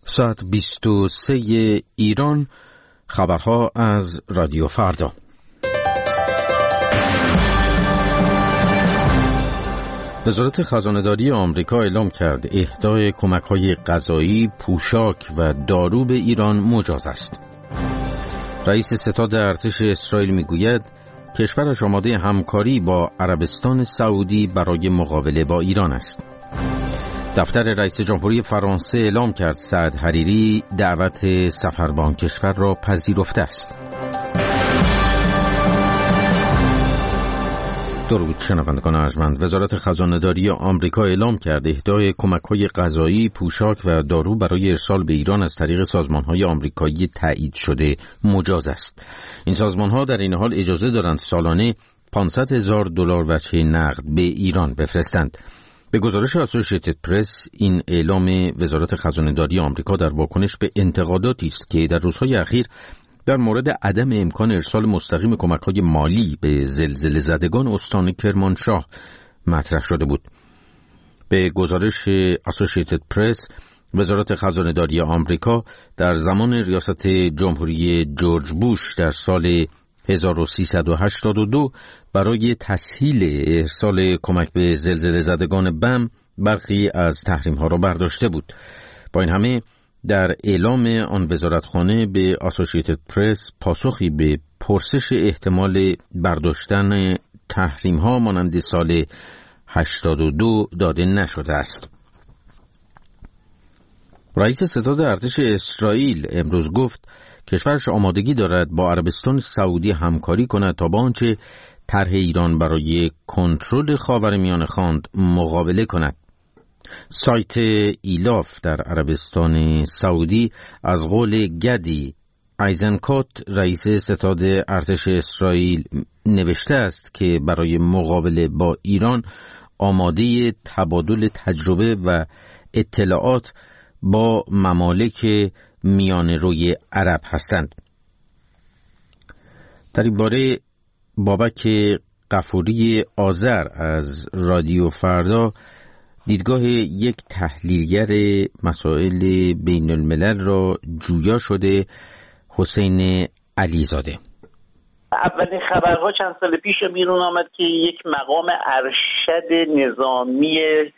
ساعت 23 ایران. خبرها از رادیو فردا. وزارت خزانه‌داری آمریکا اعلام کرد اهدای کمک‌های غذایی، پوشاک و دارو به ایران مجاز است. رئیس ستاد ارتش اسرائیل میگوید کشورش آماده همکاری با عربستان سعودی برای مقابله با ایران است. دفتر رئیس جمهوری فرانسه اعلام کرد سعد حریری دعوت سفر به آن کشور را پذیرفته است. درود شنوندگان ارجمند. وزارت خزانه‌داری آمریکا اعلام کرد اهدای کمک‌های غذایی، پوشاک و دارو برای ارسال به ایران از طریق سازمان‌های آمریکایی تایید شده مجاز است. این سازمان‌ها در این حال اجازه دارند سالانه $500,000 وجه نقد به ایران بفرستند. به گزارش اسوسییتد پرس، این اعلام وزارت خزانه‌داری آمریکا در واکنش به انتقاداتی است که در روزهای اخیر در مورد عدم امکان ارسال مستقیم کمک‌های مالی به زلزله زدگان استان کرمانشاه مطرح شده بود. به گزارش اسوسییتد پرس، وزارت خزانه‌داری آمریکا در زمان ریاست جمهوری جورج بوش در سال 1382 برای تسهیل ارسال کمک به زلزله زدگان بم برخی از تحریم‌ها را برداشته بود. با این همه در اعلام آن وزارتخانه به اسوسییتد پرس پاسخی به پرسش احتمال برداشتن تحریم‌ها مانند سال 82 داده نشده است. رئیس ستاد ارتش اسرائیل امروز گفت کشورش آمادگی دارد با عربستان سعودی همکاری کند تا با آنچه طرح ایران برای کنترل خاورمیانه خواند مقابله کند. سایت ایلاف در عربستان سعودی از قول گدی ایزنکوت رئیس ستاد ارتش اسرائیل نوشته است که برای مقابله با ایران آماده تبادل تجربه و اطلاعات با ممالک میانه روی عرب هستند. در این باره بابک غفوری آذر از رادیو فردا دیدگاه یک تحلیلگر مسائل بین الملل را جویا شده حسین علیزاده. اولین خبرها چند سال پیش بیرون آمد که یک مقام ارشد نظامی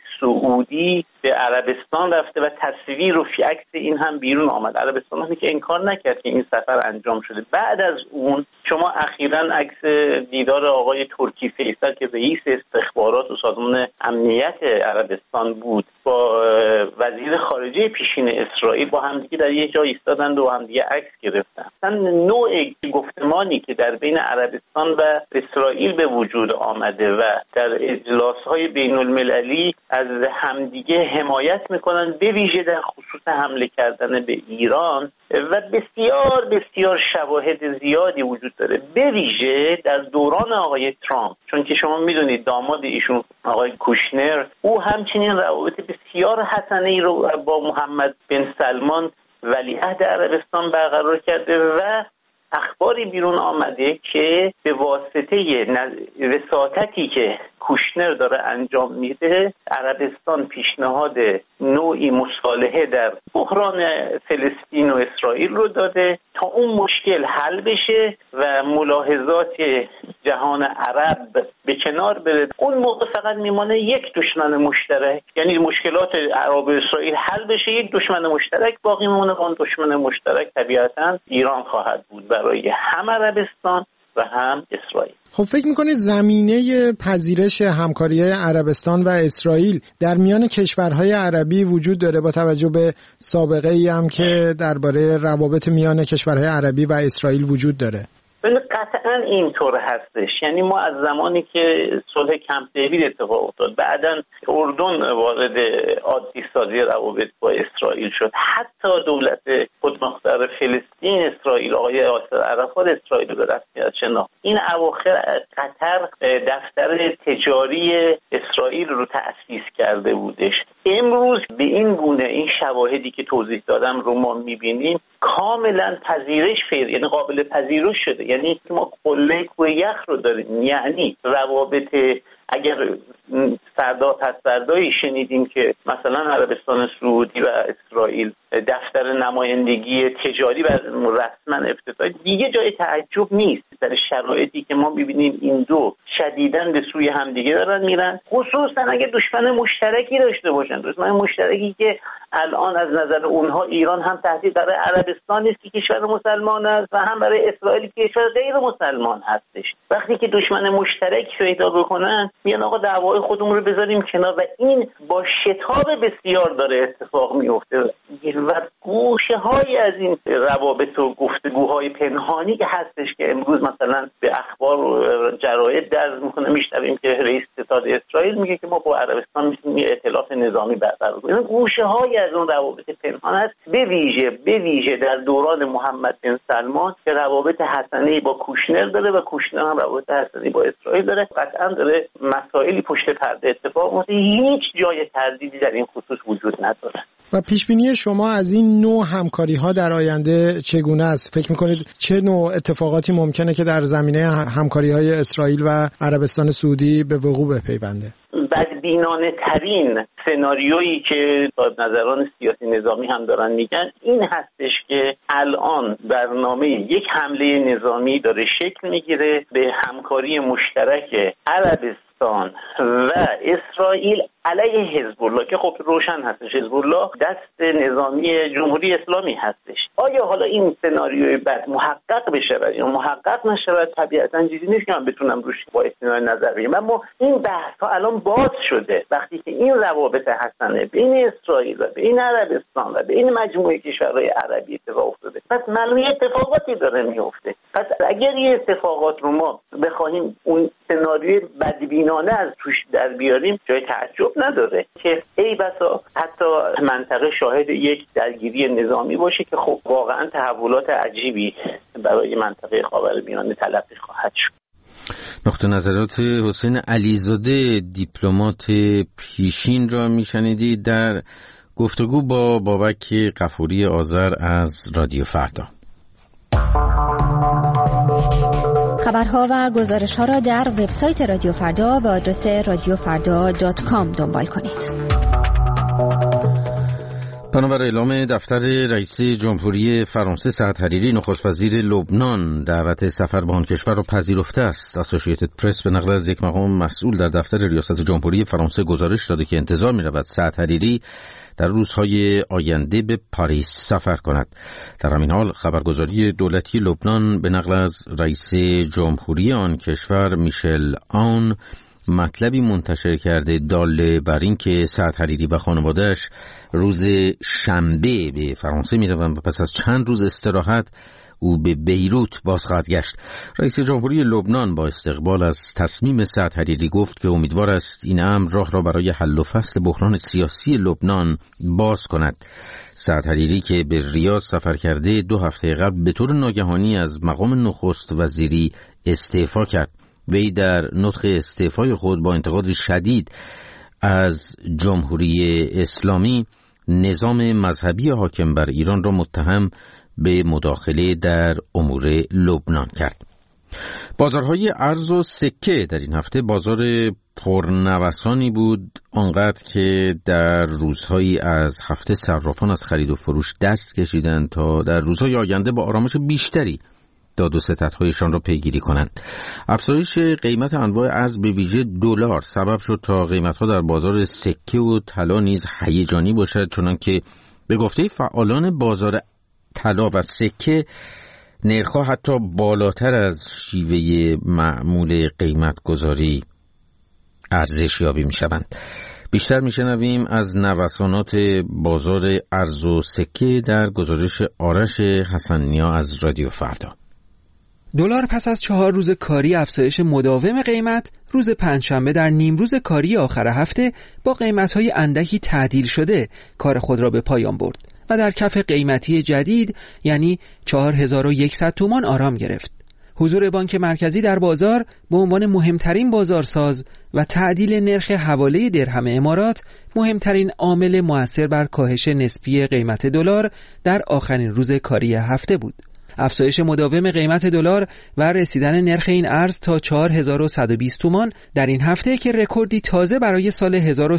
سعودی به عربستان رفته و تصویر و عکس این هم بیرون آمد. عربستان هم که انکار نکرد که این سفر انجام شده. بعد از اون شما اخیراً عکس دیدار آقای ترکی فیصل که رئیس استخبارات و سازمان امنیت عربستان بود با وزیر خارجه پیشین اسرائیل با همدیگه در یک جا ایستادند و همدیگه عکس گرفتن. اصلا نوع گفتمانی که در بین عربستان و اسرائیل به وجود آمده و در اجلاس‌های بین‌المللی از همدیگه حمایت میکنن، به ویژه در خصوص حمله کردن به ایران و بسیار بسیار شواهد زیادی وجود داره، به ویژه در دوران آقای ترامپ، چون که شما میدونید داماد ایشون آقای کوشنر او همچنین روابط بسیار حسنه‌ای رو با محمد بن سلمان ولیعهد عربستان برقرار کرده و اخباری بیرون آمده که به واسطه وساطتی که کوشنر داره انجام میده عربستان پیشنهاد نوعی مصالحه در بحران فلسطین و اسرائیل رو داده تا اون مشکل حل بشه و ملاحظات جهان عرب به کنار بره. اون موقع فقط میمانه یک دشمن مشترک، یعنی مشکلات عرب و اسرائیل حل بشه، یک دشمن مشترک باقی میمونه. اون دشمن مشترک طبیعتاً ایران خواهد بود برای هم عربستان و هم اسرائیل. خب فکر میکنید زمینه پذیرش همکاری‌های عربستان و اسرائیل در میان کشورهای عربی وجود داره با توجه به سابقه‌ای هم که درباره روابط میان کشورهای عربی و اسرائیل وجود داره؟ قطعا اینطور هستش. یعنی ما از زمانی که صلح کمپ دیوید اتفاق افتاد، بعداً اردن وارد عادی سازی روابط با اسرائیل شد، حتی دولت خودمختار فلسطین اسرائیل آقای یاسر عرفات اسرائیل رو به رسمیت شناخت. این اواخر قطر دفتر تجاری اسرائیل رو تأسیس کرده بودش. امروز به این گونه این شواهدی که توضیح دادم رو ما می‌بینیم کاملا پذیرش یعنی قابل پذیرش شده. یعنی ما قله کوه یخ رو داریم، یعنی روابط اگر فردا پس فردایی شنیدیم که مثلا عربستان سعودی و اسرائیل دفتر نمایندگی تجاری رسما افتتاح، دیگه جای تعجب نیست در شرایطی که ما ببینیم این دو شدیداً به سوی همدیگه دارن میرن، خصوصا اگه دشمن مشترکی داشته باشن، دشمن مشترکی که الان از نظر اونها ایران هم تهدید برای عربستان است که کشور مسلمان است و هم برای اسرائیل که کشور غیر مسلمان هستش. وقتی که دشمن مشترک پیدا بکنن میان آقا دعوای خودمون رو بذاریم کنار و این با شتاب بسیار داره اتفاق میفته و گوشه‌هایی از این روابط و گفتگوهای پنهانی که هستش که امروز مثلا به اخبار و جراید درز میکنه میشنویم که رئیس ستاد اسرائیل میگه که ما با عربستان میتونیم یه ائتلاف نظامی برقرار کنیم. گوشه‌هایی از اون روابط پنهان هست، به ویژه در دوران محمد بن سلمان که روابط حسنه‌ای با کوشنر داره و کوشنر هم روابط حسنه‌ای با اسرائیل داره. قطعا داره مسائلی پشت پرده اتفاق میفته، هیچ جای تردیدی در این خصوص وجود نداره. و پیشبینی شما از این نوع همکاری‌ها در آینده چگونه است؟ فکر می‌کنید چه نوع اتفاقاتی ممکنه که در زمینه همکاری‌های اسرائیل و عربستان سعودی به وقوع بپیونده؟ بدبینانه ترین سناریویی که صاحب نظران سیاسی نظامی هم دارن میگن این هستش که الان برنامه یک حمله نظامی داره شکل میگیره به همکاری مشترک عربستان و اسرائیل علیه حزب الله که خب روشن هستش حزب الله دست نظامی جمهوری اسلامی هستش. آیا حالا این سناریوی بعد محقق بشه یا محقق نشه؟ طبیعتاً چیزی نیست که من بتونم روش با استناد نظر بگیرم، اما این بحث ها الان باز شده وقتی که این روابط حسنه بین اسرائیل و بین عربستان و بین مجموعه کشورهای عربی اتفاق افتاده. پس معلومه اتفاقاتی داره میفته. پس اگر این اتفاقات رو ما بخوایم اون سناریوی بدبینانه از توش در بیاریم جای تعجب نداره که ای بسا حتی منطقه شاهد یک درگیری نظامی باشه که خب واقعا تحولات عجیبی برای منطقه خاورمیانه تلقی خواهد شد. نقطه نظرات حسین علیزاده دیپلمات پیشین را میشنیدید در گفتگو با بابک غفوری آذر از رادیو فردا. خبرها و گزارش‌ها را در وبسایت رادیو فردا به آدرس radiofarda.com دنبال کنید. بنابر اعلام دفتر رئیس جمهوری فرانسه، سعد حریری نخست وزیر لبنان دعوت سفر به آن کشور را پذیرفته است. اسوسییتد پرس به نقل از یک مقام مسئول در دفتر ریاست جمهوری فرانسه گزارش داده که انتظار می‌رود سعد حریری در روزهای آینده به پاریس سفر کند. در همین حال خبرگزاری دولتی لبنان به نقل از رئیس جمهوری آن کشور میشل آن مطلبی منتشر کرده دال بر این که سعد حریری و خانواده‌اش روز شنبه به فرانسه می‌روند و پس از چند روز استراحت او به بیروت باز خواهد گشت. رئیس جمهوری لبنان با استقبال از تصمیم سعد حریری گفت که امیدوار است این امر راه را برای حل و فصل بحران سیاسی لبنان باز کند. سعد حریری که به ریاض سفر کرده 2 هفته قبل به طور ناگهانی از مقام نخست وزیری استعفا کرد. وی در نطق استعفای خود با انتقاد شدید از جمهوری اسلامی نظام مذهبی حاکم بر ایران را متهم به مداخله در امور لبنان کرد. بازارهای ارز و سکه در این هفته بازار پرنوسانی بود، آنقدر که در روزهایی از هفته صرافان از خرید و فروش دست کشیدند تا در روزهای آینده با آرامش بیشتری داد و ستدهایشان را پیگیری کنند. افزایش قیمت انواع ارز به ویژه دلار سبب شد تا قیمت‌ها در بازار سکه و طلا نیز هیجانی باشد، چنانکه به گفته فعالان بازار طلا و سکه نرخ‌ها حتی بالاتر از شیوه معمول قیمت گذاری ارزش یابی می‌شوند. بیشتر می‌شنویم از نوسانات بازار ارز و سکه در گزارش آرش حسن‌نیا از رادیو فردا. دلار پس از 4 روز کاری افزایش مداوم قیمت، روز پنجشنبه در نیمروز کاری آخر هفته با قیمت‌های اندکی تعدیل شده کار خود را به پایان برد و در کف قیمتی جدید یعنی 4100 تومان آرام گرفت. حضور بانک مرکزی در بازار به عنوان مهمترین بازارساز و تعدیل نرخ حواله درهم امارات مهمترین عامل مؤثر بر کاهش نسبی قیمت دلار در آخرین روز کاری هفته بود. افزایش مداوم قیمت دلار و رسیدن نرخ این ارز تا 4120 تومان در این هفته که رکوردی تازه برای سال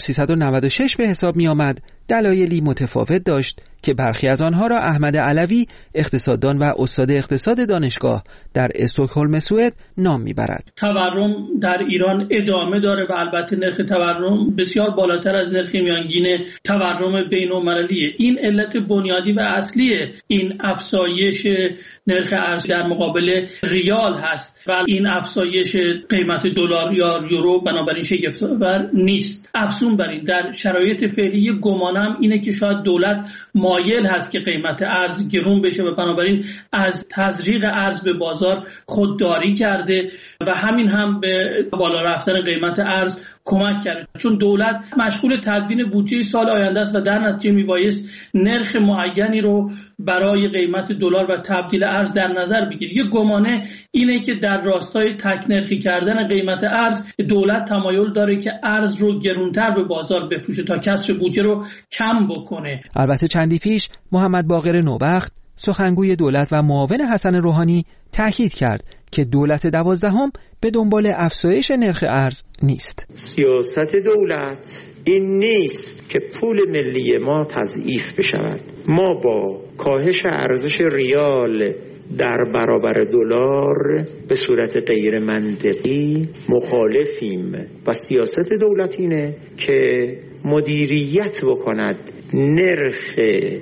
1396 به حساب می آمد، دلایلی متفاوت داشت که برخی از آنها را احمد علوی، اقتصاددان و استاد اقتصاد دانشگاه در استکهلم سوئد نام میبرد. تورم در ایران ادامه داره و البته نرخ تورم بسیار بالاتر از نرخ میانگین تورم بین‌المللیه. این علت بنیادی و اصلی این افزایش نرخ ارز در مقابل ریال هست و این افزایش قیمت دلار یا یورو بنابراین شگفت‌آور نیست. افزون بر این در شرایط فعلی گمانم اینه که شاید دولت مایل هست که قیمت ارز گرون بشه و بنابراین از تزریق ارز به بازار خودداری کرده و همین هم به بالا رفتن قیمت ارز کمک کرده، چون دولت مشغول تدوین بودجه سال آینده است و در نتیجه میبایست نرخ معینی رو برای قیمت دلار و تبدیل ارز در نظر بگیره. یه گمانه اینه که در راستای تکنرخی کردن قیمت ارز دولت تمایل داره که ارز رو گرونتر به بازار بفروشه تا کسر بودجه رو کم بکنه. البته چندی پیش محمد باقر نوبخت، سخنگوی دولت و معاون حسن روحانی، تاکید کرد که دولت 12 به دنبال افزایش نرخ ارز نیست. سیاست دولت این نیست که پول ملی ما تضعیف بشود. ما با کاهش ارزش ریال در برابر دلار به صورت غیر منطقی مخالفیم و سیاست دولت اینه که مدیریت بکند نرخ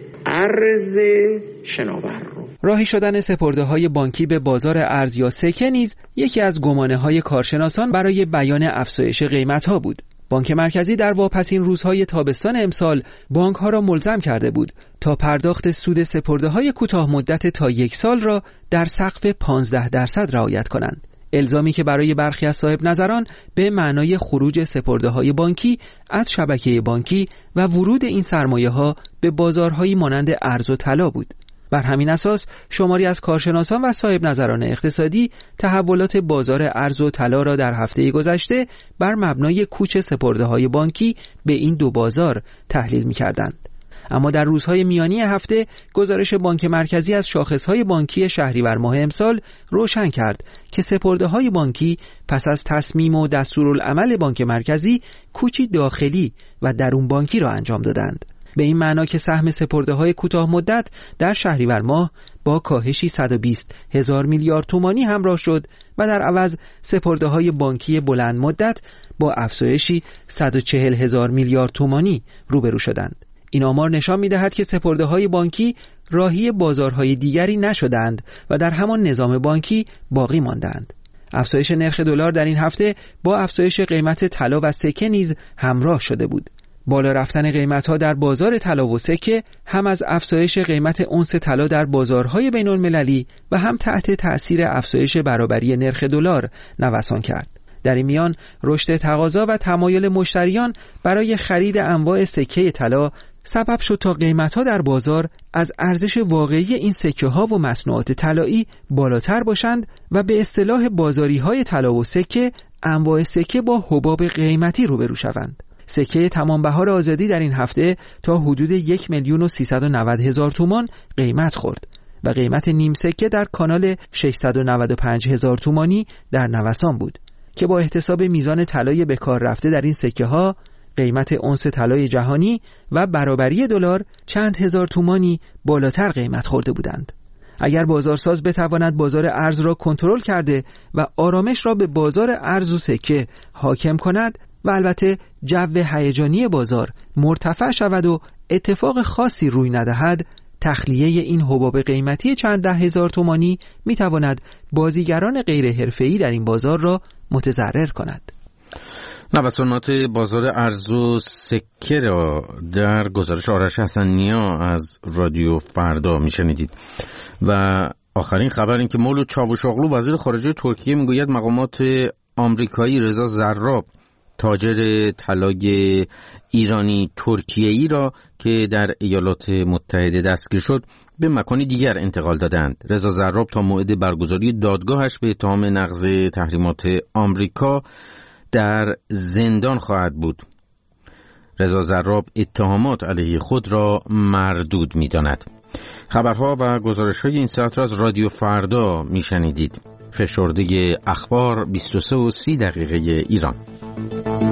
ارز شناور رو. راهی شدن سپرده‌های بانکی به بازار ارز یا سکه نیز یکی از گمانه‌های کارشناسان برای بیان افزایش قیمت‌ها بود. بانک مرکزی در واپسین روزهای تابستان امسال بانک‌ها را ملزم کرده بود تا پرداخت سود سپرده‌های کوتاه مدت تا 1 سال را در سقف 15% رعایت کنند. الزامی که برای برخی از صاحب نظران به معنای خروج سپرده‌های بانکی از شبکه بانکی و ورود این سرمایه‌ها به بازارهایی مانند ارز و طلا بود. بر همین اساس شماری از کارشناسان و صاحب نظران اقتصادی تحولات بازار ارز و طلا را در هفته گذشته بر مبنای کوچ سپرده‌های بانکی به این دو بازار تحلیل می‌کردند. اما در روزهای میانی هفته گزارش بانک مرکزی از شاخصهای بانکی شهریور ماه امسال روشن کرد که سپرده‌های بانکی پس از تصمیم و دستورالعمل بانک مرکزی کوچی داخلی و درون بانکی را انجام دادند. به این معنا که سهم سپرده‌های کوتاه مدت در شهریور ماه با کاهشی 120,000 میلیارد تومانی همراه شد و در عوض سپرده‌های بانکی بلند مدت با افزایشی 140,000 میلیارد تومانی روبرو شدند. این آمار نشان می‌دهد که سپرده‌های بانکی راهی بازارهای دیگری نشدند و در همان نظام بانکی باقی ماندند. افزایش نرخ دلار در این هفته با افزایش قیمت طلا و سکه نیز همراه شده بود. بالا رفتن قیمت‌ها در بازار طلا و سکه هم از افزایش قیمت اونس طلا در بازارهای بین‌المللی و هم تحت تأثیر افزایش برابری نرخ دلار نوسان کرد. در این میان رشد تقاضا و تمایل مشتریان برای خرید انواع سکه طلا سبب شد تا قیمت‌ها در بازار از ارزش واقعی این سکه‌ها و مصنوعات طلایی بالاتر باشند و به اصطلاح بازاری‌های طلا و سکه انواع سکه با حباب قیمتی روبرو شوند. سکه تمام بهار آزادی در این هفته تا حدود 1,390,000 تومان قیمت خورد و قیمت نیم سکه در کانال 695,000 تومانی در نوسان بود که با احتساب میزان طلای به کار رفته در این سکه ها قیمت اونس طلای جهانی و برابری دلار چند هزار تومانی بالاتر قیمت خورده بودند. اگر بازارساز بتواند بازار ارز را کنترل کرده و آرامش را به بازار ارز و سکه حاکم کند و البته جو هیجانی بازار مرتفع شود و اتفاق خاصی روی ندهد، تخلیه این حباب قیمتی چند ده هزار تومانی میتواند بازیگران غیر حرفه‌ای در این بازار را متضرر کند. نوسانات بازار ارز و سکه را در گزارش آرش حسن‌نیا از رادیو فردا میشنیدید. و آخرین خبر این که مولود چاوشاغلو وزیر خارجه ترکیه میگوید مقامات آمریکایی رضا زراب تاجر طلای ایرانی ترکیه‌ای را که در ایالات متحده دستگیر شد به مکانی دیگر انتقال دادند. رضا زراب تا موعد برگزاری دادگاهش به اتهام نقض تحریمات آمریکا در زندان خواهد بود. رضا زراب اتهامات علیه خود را مردود می‌داند. خبرها و گزارش‌های این ساعت را از رادیو فردا میشنیدید. فشرده اخبار 23:30 ایران.